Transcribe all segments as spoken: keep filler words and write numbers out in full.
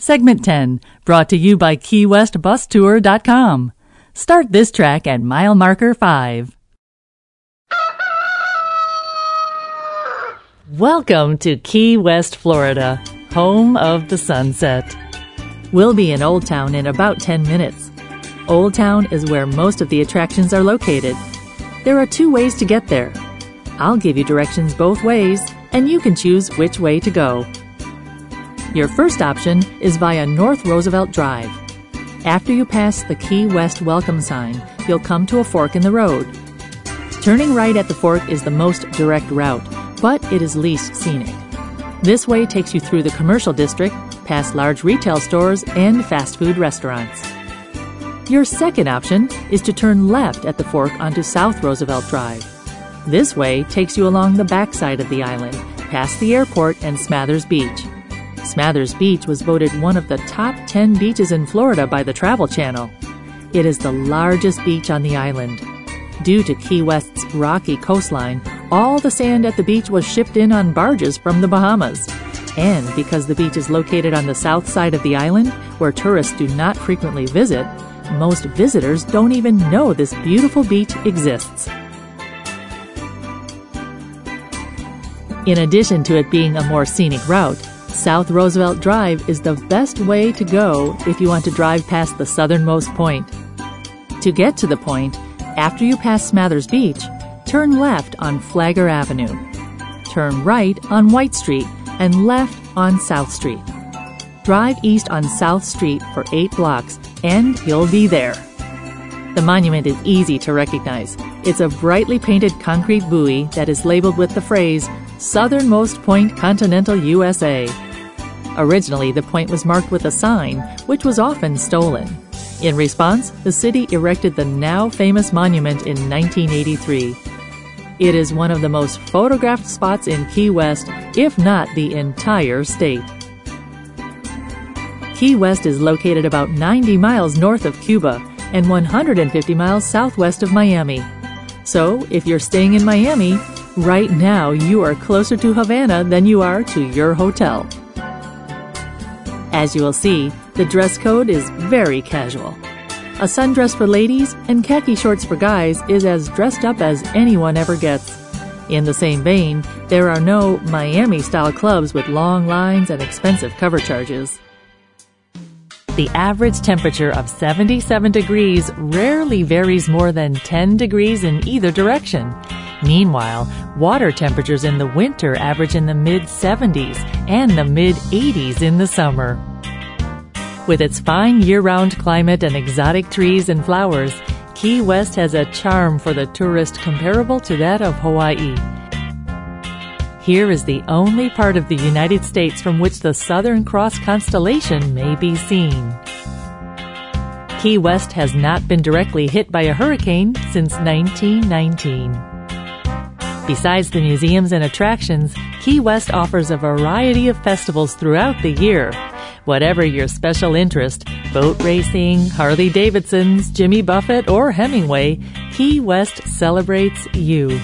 Segment ten, brought to you by Key West Bus Tour dot com. Start this track at mile marker five. Welcome to Key West, Florida, home of the sunset. We'll be in Old Town in about ten minutes. Old Town is where most of the attractions are located. There are two ways to get there. I'll give you directions both ways, and you can choose which way to go. Your first option is via North Roosevelt Drive. After you pass the Key West welcome sign, you'll come to a fork in the road. Turning right at the fork is the most direct route, but it is least scenic. This way takes you through the commercial district, past large retail stores and fast food restaurants. Your second option is to turn left at the fork onto South Roosevelt Drive. This way takes you along the backside of the island, past the airport and Smathers Beach. Smathers Beach was voted one of the top ten beaches in Florida by the Travel Channel. It is the largest beach on the island. Due to Key West's rocky coastline, all the sand at the beach was shipped in on barges from the Bahamas. And because the beach is located on the south side of the island, where tourists do not frequently visit, most visitors don't even know this beautiful beach exists. In addition to it being a more scenic route, South Roosevelt Drive is the best way to go if you want to drive past the southernmost point. To get to the point, after you pass Smathers Beach, turn left on Flagler Avenue. Turn right on White Street and left on South Street. Drive east on South Street for eight blocks and you'll be there. The monument is easy to recognize. It's a brightly painted concrete buoy that is labeled with the phrase, Southernmost Point Continental U S A. Originally, the point was marked with a sign, which was often stolen. In response, the city erected the now famous monument in nineteen eighty-three. It is one of the most photographed spots in Key West, if not the entire state. Key West is located about ninety miles north of Cuba and one hundred fifty miles southwest of Miami. So, if you're staying in Miami, right now you are closer to Havana than you are to your hotel. As you will see, the dress code is very casual. A sundress for ladies and khaki shorts for guys is as dressed up as anyone ever gets. In the same vein, there are no Miami-style clubs with long lines and expensive cover charges. The average temperature of seventy-seven degrees rarely varies more than ten degrees in either direction. Meanwhile, water temperatures in the winter average in the mid seventies and the mid eighties in the summer. With its fine year-round climate and exotic trees and flowers, Key West has a charm for the tourist comparable to that of Hawaii. Here is the only part of the United States from which the Southern Cross constellation may be seen. Key West has not been directly hit by a hurricane since nineteen nineteen. Besides the museums and attractions, Key West offers a variety of festivals throughout the year. Whatever your special interest, boat racing, Harley-Davidsons, Jimmy Buffett, or Hemingway, Key West celebrates you.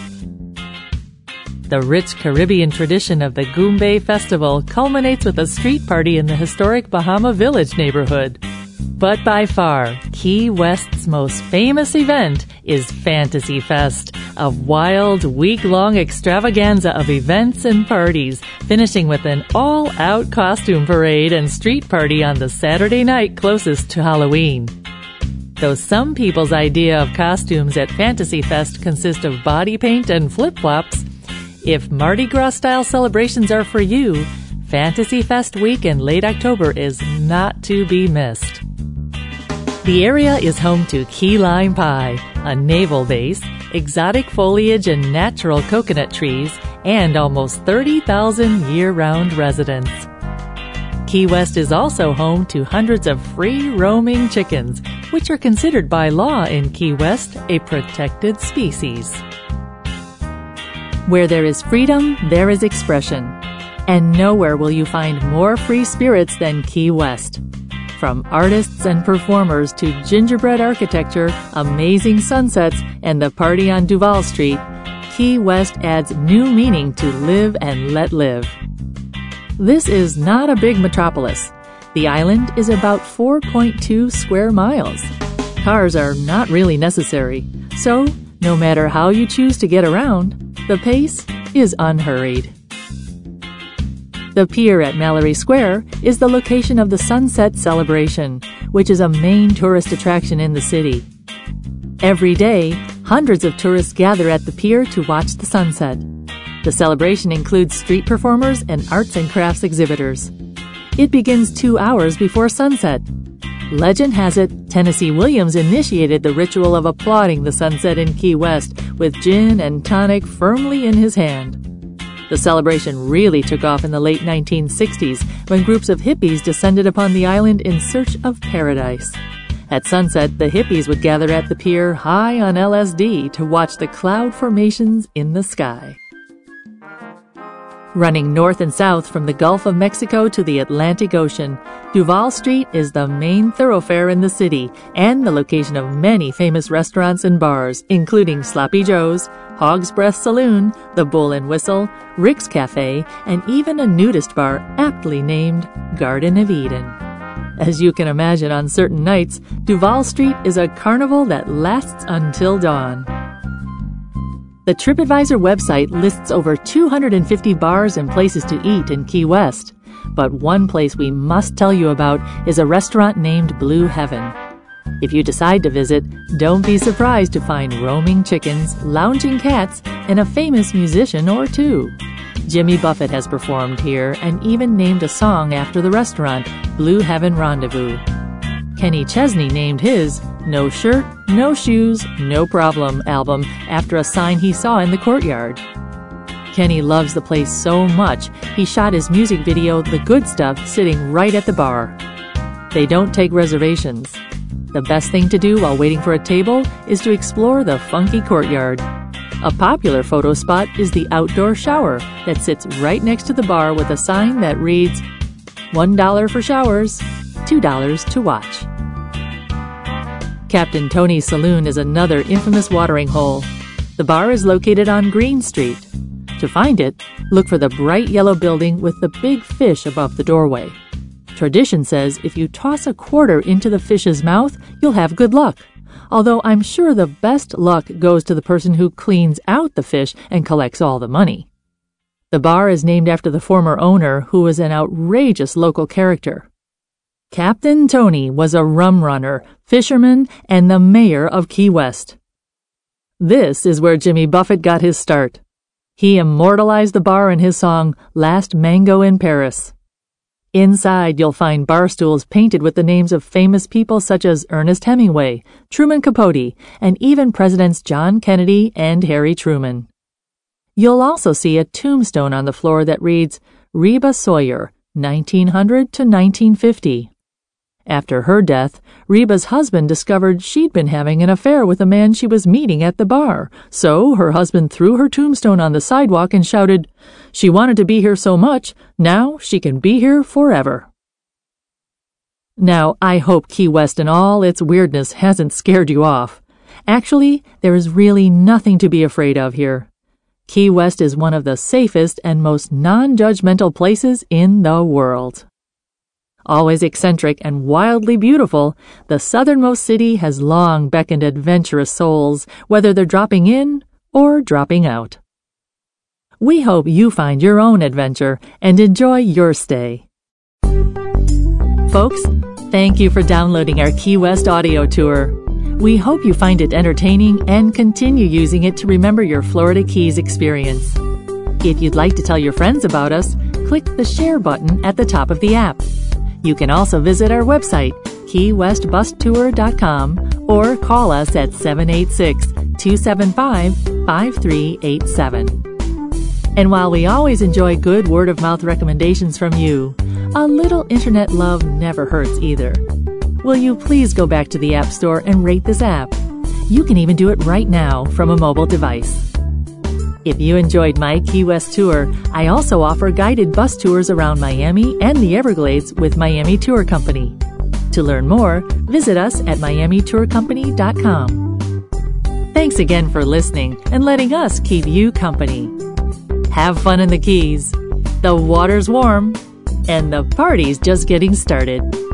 The rich Caribbean tradition of the Goombay Festival culminates with a street party in the historic Bahama Village neighborhood. But by far, Key West's most famous event is Fantasy Fest, a wild, week-long extravaganza of events and parties, finishing with an all-out costume parade and street party on the Saturday night closest to Halloween. Though some people's idea of costumes at Fantasy Fest consist of body paint and flip-flops, if Mardi Gras-style celebrations are for you, Fantasy Fest week in late October is not to be missed. The area is home to Key Lime Pie, a naval base, exotic foliage and natural coconut trees, and almost thirty thousand year-round residents. Key West is also home to hundreds of free roaming chickens, which are considered by law in Key West a protected species. Where there is freedom, there is expression. And nowhere will you find more free spirits than Key West. From artists and performers to gingerbread architecture, amazing sunsets, and the party on Duval Street, Key West adds new meaning to live and let live. This is not a big metropolis. The island is about four point two square miles. Cars are not really necessary, so no matter how you choose to get around, the pace is unhurried. The pier at Mallory Square is the location of the Sunset Celebration, which is a main tourist attraction in the city. Every day, hundreds of tourists gather at the pier to watch the sunset. The celebration includes street performers and arts and crafts exhibitors. It begins two hours before sunset. Legend has it, Tennessee Williams initiated the ritual of applauding the sunset in Key West with gin and tonic firmly in his hand. The celebration really took off in the late nineteen sixties when groups of hippies descended upon the island in search of paradise. At sunset, the hippies would gather at the pier high on L S D to watch the cloud formations in the sky. Running north and south from the Gulf of Mexico to the Atlantic Ocean, Duval Street is the main thoroughfare in the city and the location of many famous restaurants and bars, including Sloppy Joe's, Hog's Breath Saloon, the Bull and Whistle, Rick's Cafe, and even a nudist bar aptly named Garden of Eden. As you can imagine, on certain nights, Duval Street is a carnival that lasts until dawn. The TripAdvisor website lists over two hundred fifty bars and places to eat in Key West, but one place we must tell you about is a restaurant named Blue Heaven. If you decide to visit, don't be surprised to find roaming chickens, lounging cats, and a famous musician or two. Jimmy Buffett has performed here and even named a song after the restaurant, Blue Heaven Rendezvous. Kenny Chesney named his No Shirt, No Shoes, No Problem album after a sign he saw in the courtyard. Kenny loves the place so much, he shot his music video, The Good Stuff, sitting right at the bar. They don't take reservations. The best thing to do while waiting for a table is to explore the funky courtyard. A popular photo spot is the outdoor shower that sits right next to the bar with a sign that reads, one dollar for showers, two dollars to watch. Captain Tony's Saloon is another infamous watering hole. The bar is located on Green Street. To find it, look for the bright yellow building with the big fish above the doorway. Tradition says if you toss a quarter into the fish's mouth, you'll have good luck. Although I'm sure the best luck goes to the person who cleans out the fish and collects all the money. The bar is named after the former owner, who was an outrageous local character. Captain Tony was a rum runner, fisherman, and the mayor of Key West. This is where Jimmy Buffett got his start. He immortalized the bar in his song, Last Mango in Paris. Inside, you'll find bar stools painted with the names of famous people such as Ernest Hemingway, Truman Capote, and even Presidents John Kennedy and Harry Truman. You'll also see a tombstone on the floor that reads, Reba Sawyer, nineteen hundred to nineteen fifty. After her death, Reba's husband discovered she'd been having an affair with a man she was meeting at the bar, so her husband threw her tombstone on the sidewalk and shouted, "She wanted to be here so much, now she can be here forever." Now, I hope Key West and all its weirdness hasn't scared you off. Actually, there is really nothing to be afraid of here. Key West is one of the safest and most non-judgmental places in the world. Always eccentric and wildly beautiful, the southernmost city has long beckoned adventurous souls, whether they're dropping in or dropping out. We hope you find your own adventure and enjoy your stay. Folks, thank you for downloading our Key West audio tour. We hope you find it entertaining and continue using it to remember your Florida Keys experience. If you'd like to tell your friends about us, click the share button at the top of the app. You can also visit our website, key west bus tour dot com, or call us at seven eight six, two seven five, five three eight seven. And while we always enjoy good word-of-mouth recommendations from you, a little internet love never hurts either. Will you please go back to the App Store and rate this app? You can even do it right now from a mobile device. If you enjoyed my Key West tour, I also offer guided bus tours around Miami and the Everglades with Miami Tour Company. To learn more, visit us at miami tour company dot com. Thanks again for listening and letting us keep you company. Have fun in the Keys. The water's warm, and the party's just getting started.